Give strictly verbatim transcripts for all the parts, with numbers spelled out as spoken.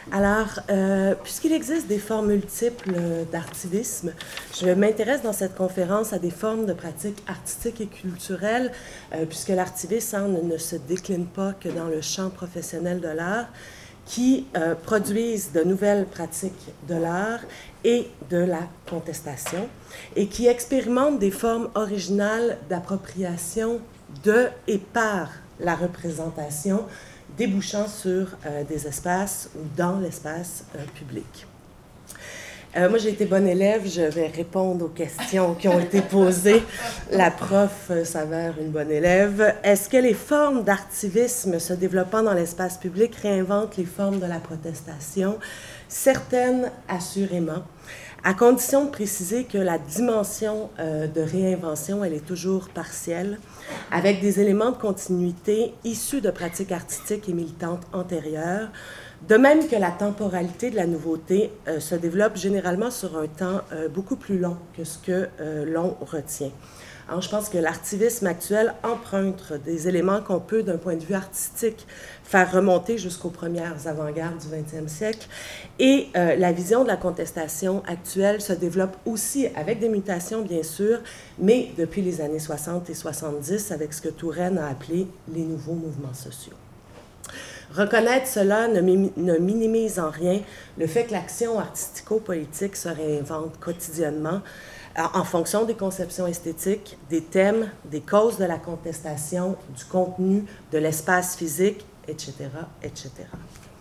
Alors, euh, puisqu'il existe des formes multiples d'artivisme, je m'intéresse dans cette conférence à des formes de pratiques artistiques et culturelles, euh, puisque l'artivisme hein, ne, ne se décline pas que dans le champ professionnel de l'art, qui euh, produisent de nouvelles pratiques de l'art et de la contestation, et qui expérimentent des formes originales d'appropriation de et par la représentation, débouchant sur euh, des espaces ou dans l'espace euh, public. Euh, moi, j'ai été bonne élève, je vais répondre aux questions qui ont été posées. La prof euh, s'avère une bonne élève. Est-ce que les formes d'artivisme se développant dans l'espace public réinventent les formes de la protestation? Certaines, assurément, à condition de préciser que la dimension euh, de réinvention, elle est toujours partielle, avec des éléments de continuité issus de pratiques artistiques et militantes antérieures, de même que la temporalité de la nouveauté euh, se développe généralement sur un temps euh, beaucoup plus long que ce que euh, l'on retient. Alors, je pense que l'artivisme actuel emprunte des éléments qu'on peut, d'un point de vue artistique, faire remonter jusqu'aux premières avant-gardes du vingtième siècle. Et euh, la vision de la contestation actuelle se développe aussi avec des mutations, bien sûr, mais depuis les années soixante et soixante-dix, avec ce que Touraine a appelé les nouveaux mouvements sociaux. Reconnaître cela ne, ne minimise en rien le fait que l'action artistico-politique se réinvente quotidiennement en fonction des conceptions esthétiques, des thèmes, des causes de la contestation, du contenu, de l'espace physique, et cetera, et cetera.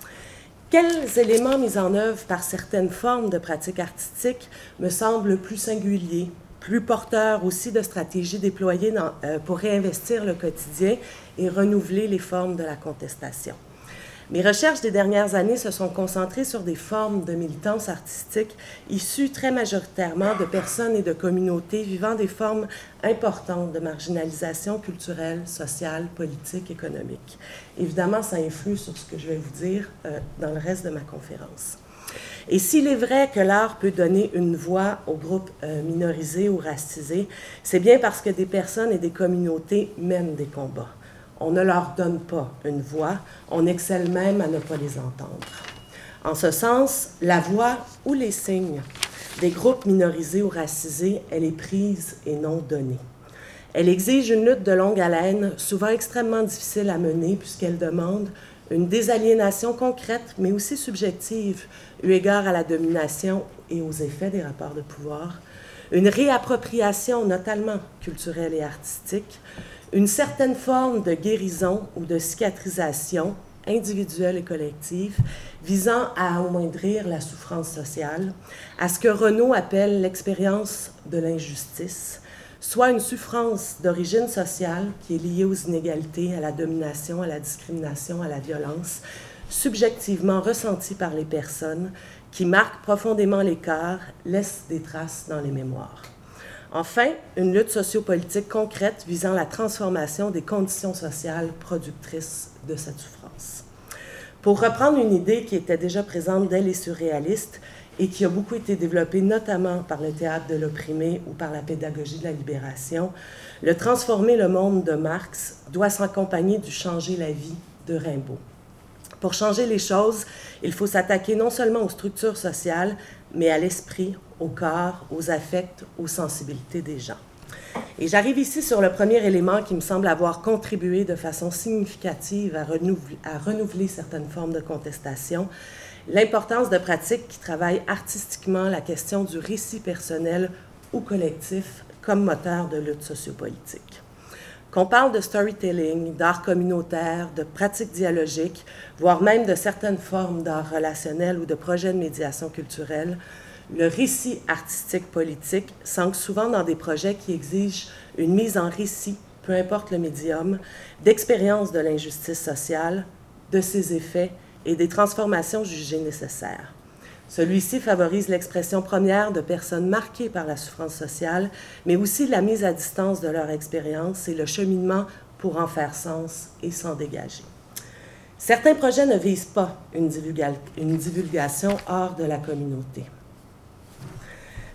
Quels éléments mis en œuvre par certaines formes de pratiques artistiques me semblent plus singuliers, plus porteurs aussi de stratégies déployées dans, euh, pour réinvestir le quotidien et renouveler les formes de la contestation? Mes recherches des dernières années se sont concentrées sur des formes de militance artistique issues très majoritairement de personnes et de communautés vivant des formes importantes de marginalisation culturelle, sociale, politique, économique. Évidemment, ça influe sur ce que je vais vous dire euh, dans le reste de ma conférence. Et s'il est vrai que l'art peut donner une voix aux groupes euh, minorisés ou racisés, c'est bien parce que des personnes et des communautés mènent des combats. On ne leur donne pas une voix, on excelle même à ne pas les entendre. En ce sens, la voix ou les signes des groupes minorisés ou racisés, elle est prise et non donnée. Elle exige une lutte de longue haleine, souvent extrêmement difficile à mener puisqu'elle demande une désaliénation concrète, mais aussi subjective, eu égard à la domination et aux effets des rapports de pouvoir, une réappropriation notamment culturelle et artistique, une certaine forme de guérison ou de cicatrisation individuelle et collective visant à amoindrir la souffrance sociale, à ce que Renaud appelle l'expérience de l'injustice, soit une souffrance d'origine sociale qui est liée aux inégalités, à la domination, à la discrimination, à la violence, subjectivement ressentie par les personnes, qui marque profondément l'écart, laisse des traces dans les mémoires. Enfin, une lutte sociopolitique concrète visant la transformation des conditions sociales productrices de cette souffrance. Pour reprendre une idée qui était déjà présente dès les surréalistes et qui a beaucoup été développée notamment par le théâtre de l'opprimé ou par la pédagogie de la libération, le transformer le monde de Marx doit s'accompagner du changer la vie de Rimbaud. Pour changer les choses, il faut s'attaquer non seulement aux structures sociales, mais à l'esprit, au corps, aux affects, aux sensibilités des gens. Et j'arrive ici sur le premier élément qui me semble avoir contribué de façon significative à renouveler, à renouveler certaines formes de contestation, l'importance de pratiques qui travaillent artistiquement la question du récit personnel ou collectif comme moteur de lutte sociopolitique. Qu'on parle de storytelling, d'art communautaire, de pratiques dialogiques, voire même de certaines formes d'art relationnel ou de projets de médiation culturelle, le récit artistique politique s'ancre souvent dans des projets qui exigent une mise en récit, peu importe le médium, d'expérience de l'injustice sociale, de ses effets et des transformations jugées nécessaires. Celui-ci favorise l'expression première de personnes marquées par la souffrance sociale, mais aussi la mise à distance de leur expérience et le cheminement pour en faire sens et s'en dégager. Certains projets ne visent pas une, divulga- une divulgation hors de la communauté.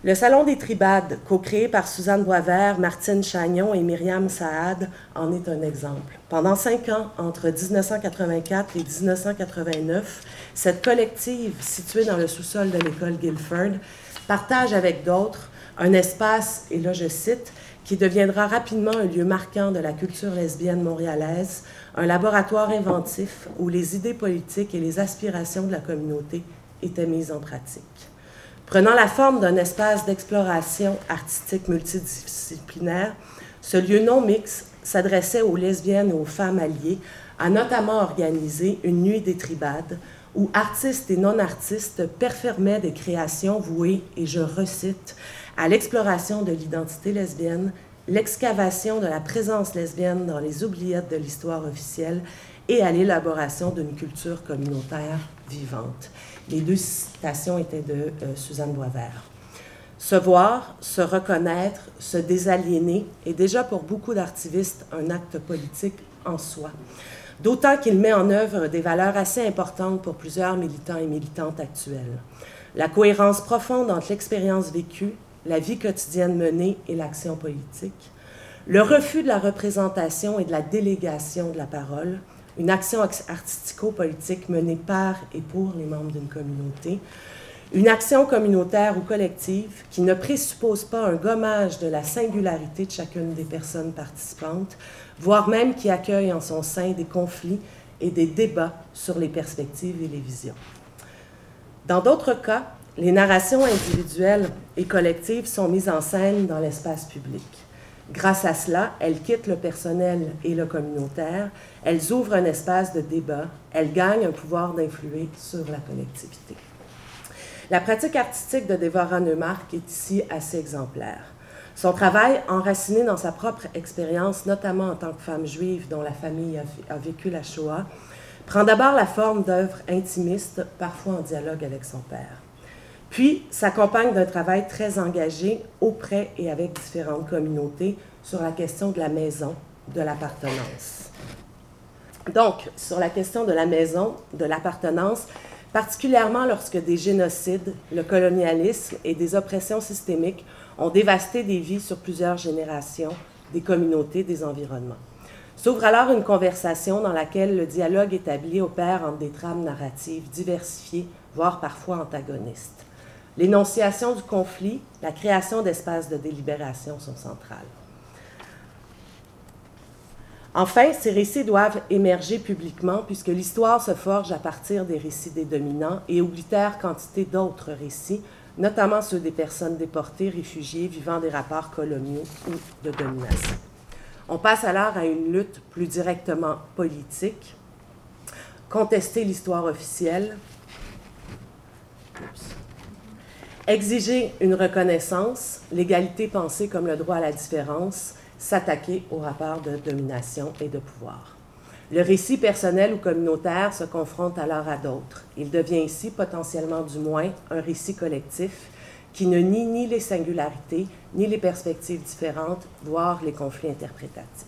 Le Salon des Tribades, co-créé par Suzanne Boisvert, Martine Chagnon et Myriam Saad, en est un exemple. Pendant cinq ans, entre mille neuf cent quatre-vingt-quatre et mille neuf cent quatre-vingt-neuf, cette collective, située dans le sous-sol de l'école Guilford, partage avec d'autres un espace, et là je cite, qui deviendra rapidement un lieu marquant de la culture lesbienne montréalaise, un laboratoire inventif où les idées politiques et les aspirations de la communauté étaient mises en pratique. Prenant la forme d'un espace d'exploration artistique multidisciplinaire, ce lieu non mixte s'adressait aux lesbiennes et aux femmes alliées, a notamment organisé une nuit des tribades où artistes et non-artistes performaient des créations vouées, et je recite, à l'exploration de l'identité lesbienne, l'excavation de la présence lesbienne dans les oubliettes de l'histoire officielle et à l'élaboration d'une culture communautaire vivante. Les deux citations étaient de euh, Suzanne Boisvert. Se voir, se reconnaître, se désaliéner est déjà pour beaucoup d'artivistes un acte politique en soi, d'autant qu'il met en œuvre des valeurs assez importantes pour plusieurs militants et militantes actuels. La cohérence profonde entre l'expérience vécue, la vie quotidienne menée et l'action politique, le refus de la représentation et de la délégation de la parole, une action artistico-politique menée par et pour les membres d'une communauté, une action communautaire ou collective qui ne présuppose pas un gommage de la singularité de chacune des personnes participantes, voire même qui accueille en son sein des conflits et des débats sur les perspectives et les visions. Dans d'autres cas, les narrations individuelles et collectives sont mises en scène dans l'espace public. Grâce à cela, elles quittent le personnel et le communautaire, elles ouvrent un espace de débat, elles gagnent un pouvoir d'influer sur la collectivité. La pratique artistique de Devorah Neumark est ici assez exemplaire. Son travail, enraciné dans sa propre expérience, notamment en tant que femme juive dont la famille a vécu la Shoah, prend d'abord la forme d'œuvres intimistes, parfois en dialogue avec son père. Puis s'accompagne d'un travail très engagé auprès et avec différentes communautés sur la question de la maison, de l'appartenance. Donc, sur la question de la maison, de l'appartenance, particulièrement lorsque des génocides, le colonialisme et des oppressions systémiques ont dévasté des vies sur plusieurs générations, des communautés, des environnements. S'ouvre alors une conversation dans laquelle le dialogue établi opère entre des trames narratives diversifiées, voire parfois antagonistes. L'énonciation du conflit, la création d'espaces de délibération sont centrales. Enfin, ces récits doivent émerger publiquement puisque l'histoire se forge à partir des récits des dominants et oblitère quantité d'autres récits, notamment ceux des personnes déportées, réfugiées, vivant des rapports coloniaux ou de domination. On passe alors à une lutte plus directement politique, contester l'histoire officielle, exiger une reconnaissance, l'égalité pensée comme le droit à la différence, s'attaquer aux rapports de domination et de pouvoir. Le récit personnel ou communautaire se confronte alors à d'autres. Il devient ici, potentiellement du moins, un récit collectif qui ne nie ni les singularités, ni les perspectives différentes, voire les conflits interprétatifs.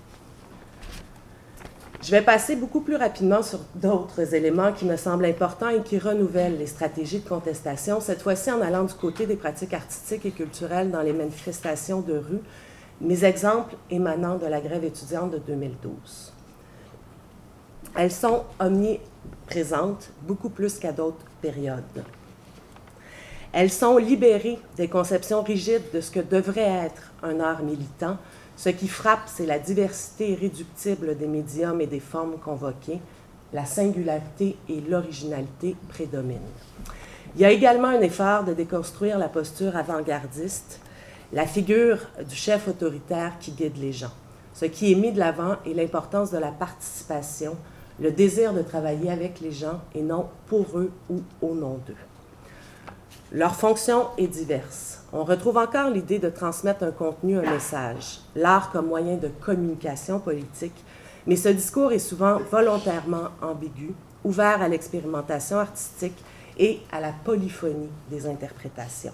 Je vais passer beaucoup plus rapidement sur d'autres éléments qui me semblent importants et qui renouvellent les stratégies de contestation, cette fois-ci en allant du côté des pratiques artistiques et culturelles dans les manifestations de rue, mes exemples émanant de la grève étudiante de deux mille douze. Elles sont omniprésentes, beaucoup plus qu'à d'autres périodes. Elles sont libérées des conceptions rigides de ce que devrait être un art militant. Ce qui frappe, c'est la diversité irréductible des médiums et des formes convoquées. La singularité et l'originalité prédominent. Il y a également un effort de déconstruire la posture avant-gardiste, la figure du chef autoritaire qui guide les gens. Ce qui est mis de l'avant est l'importance de la participation, le désir de travailler avec les gens et non pour eux ou au nom d'eux. Leur fonction est diverse. On retrouve encore l'idée de transmettre un contenu, un message, l'art comme moyen de communication politique, mais ce discours est souvent volontairement ambigu, ouvert à l'expérimentation artistique et à la polyphonie des interprétations.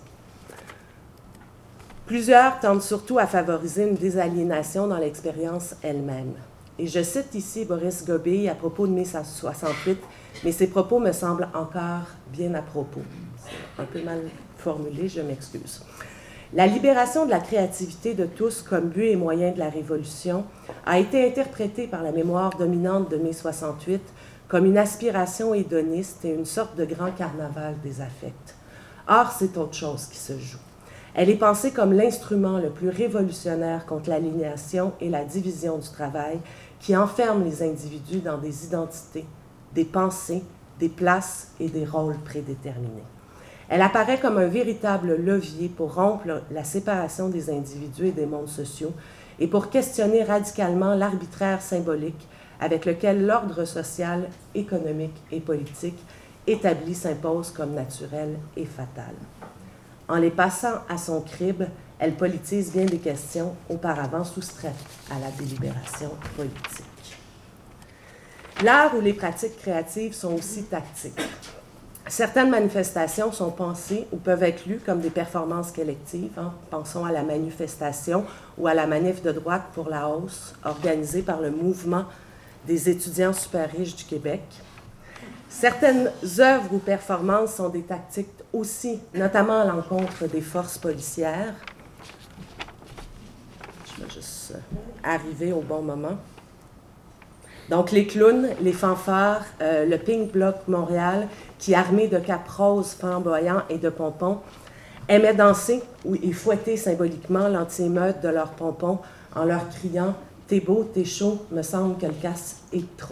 Plusieurs tentent surtout à favoriser une désaliénation dans l'expérience elle-même. Et je cite ici Boris Gobey à propos de mai soixante-huit, mais ces propos me semblent encore bien à propos. C'est un peu mal formulée, je m'excuse. La libération de la créativité de tous comme but et moyen de la Révolution a été interprétée par la mémoire dominante de mai soixante-huit comme une aspiration hédoniste et une sorte de grand carnaval des affects. Or, c'est autre chose qui se joue. Elle est pensée comme l'instrument le plus révolutionnaire contre l'aliénation et la division du travail qui enferme les individus dans des identités, des pensées, des places et des rôles prédéterminés. Elle apparaît comme un véritable levier pour rompre la séparation des individus et des mondes sociaux et pour questionner radicalement l'arbitraire symbolique avec lequel l'ordre social, économique et politique établi s'impose comme naturel et fatal. En les passant à son crible, elle politise bien des questions auparavant soustraites à la délibération politique. L'art où les pratiques créatives sont aussi tactiques. Certaines manifestations sont pensées ou peuvent être lues comme des performances collectives. Hein. Pensons à la manifestation ou à la manif de droite pour la hausse, organisée par le mouvement des étudiants super riches du Québec. Certaines œuvres ou performances sont des tactiques aussi, notamment à l'encontre des forces policières. Je vais juste arriver au bon moment. Donc, les clowns, les fanfares, euh, le Pink Bloc Montréal, qui, armés de capes roses flamboyants et de pompons, aimaient danser et fouetter symboliquement l'anti-émeute de leurs pompons en leur criant « T'es beau, t'es chaud, me semble que le casse est trop ».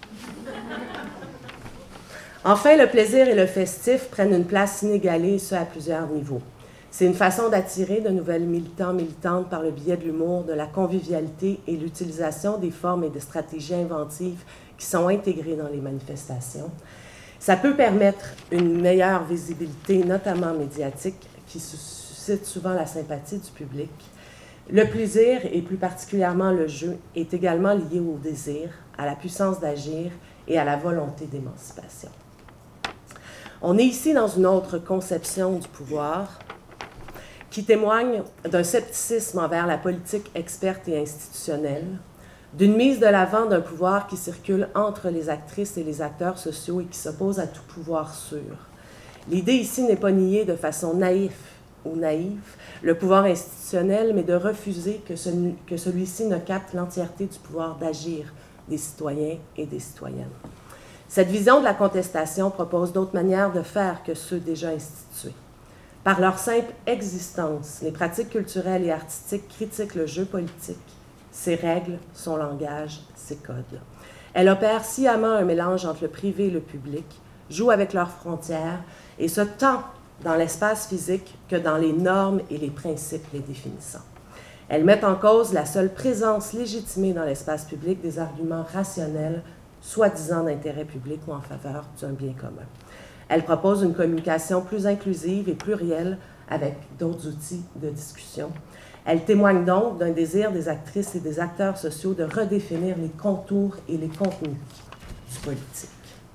Enfin, le plaisir et le festif prennent une place inégalée, et ce à plusieurs niveaux. C'est une façon d'attirer de nouvelles militants, militantes par le biais de l'humour, de la convivialité et l'utilisation des formes et des stratégies inventives qui sont intégrées dans les manifestations. Ça peut permettre une meilleure visibilité, notamment médiatique, qui suscite souvent la sympathie du public. Le plaisir, et plus particulièrement le jeu, est également lié au désir, à la puissance d'agir et à la volonté d'émancipation. On est ici dans une autre conception du pouvoir qui témoigne d'un scepticisme envers la politique experte et institutionnelle, d'une mise de l'avant d'un pouvoir qui circule entre les actrices et les acteurs sociaux et qui s'oppose à tout pouvoir sûr. L'idée ici n'est pas nier de façon naïve ou naïve le pouvoir institutionnel, mais de refuser que, ce, que celui-ci ne capte l'entièreté du pouvoir d'agir des citoyens et des citoyennes. Cette vision de la contestation propose d'autres manières de faire que ceux déjà institués. Par leur simple existence, les pratiques culturelles et artistiques critiquent le jeu politique, ses règles, son langage, ses codes. Elles opèrent sciemment un mélange entre le privé et le public, jouent avec leurs frontières et se tant dans l'espace physique que dans les normes et les principes les définissant. Elles mettent en cause la seule présence légitimée dans l'espace public des arguments rationnels, soi-disant d'intérêt public ou en faveur d'un bien commun. Elle propose une communication plus inclusive et plurielle avec d'autres outils de discussion. Elle témoigne donc d'un désir des actrices et des acteurs sociaux de redéfinir les contours et les contenus du politique.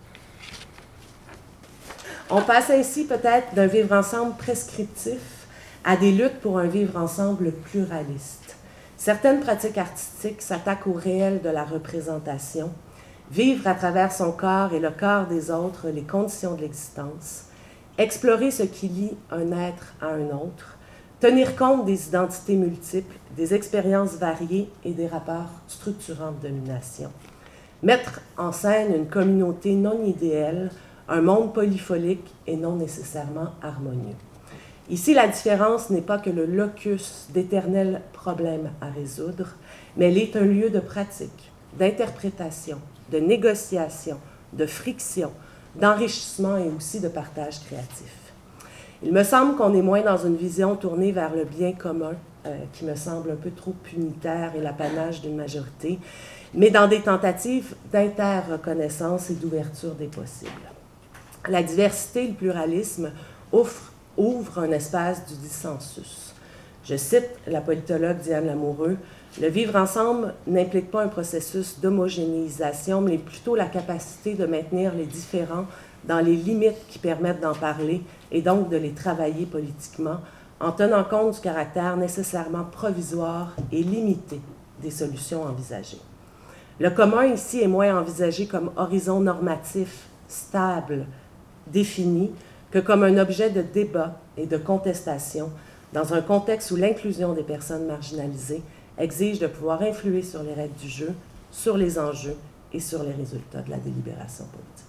On passe ainsi peut-être d'un vivre ensemble prescriptif à des luttes pour un vivre ensemble pluraliste. Certaines pratiques artistiques s'attaquent au réel de la représentation, vivre à travers son corps et le corps des autres les conditions de l'existence, explorer ce qui lie un être à un autre, tenir compte des identités multiples, des expériences variées et des rapports structurants de domination, mettre en scène une communauté non idéale, un monde polyphonique et non nécessairement harmonieux. Ici, la différence n'est pas que le locus d'éternels problèmes à résoudre, mais elle est un lieu de pratique, d'interprétation, de négociation, de friction, d'enrichissement et aussi de partage créatif. Il me semble qu'on est moins dans une vision tournée vers le bien commun, euh, qui me semble un peu trop punitaire et l'apanage d'une majorité, mais dans des tentatives d'inter-reconnaissance et d'ouverture des possibles. La diversité et le pluralisme offrent, ouvrent un espace du dissensus. Je cite la politologue Diane Lamoureux, « Le vivre ensemble n'implique pas un processus d'homogénéisation, mais plutôt la capacité de maintenir les différends dans les limites qui permettent d'en parler et donc de les travailler politiquement, en tenant compte du caractère nécessairement provisoire et limité des solutions envisagées. Le commun ici est moins envisagé comme horizon normatif, stable, défini, que comme un objet de débat et de contestation dans un contexte où l'inclusion des personnes marginalisées exige de pouvoir influer sur les règles du jeu, sur les enjeux et sur les résultats de la délibération politique.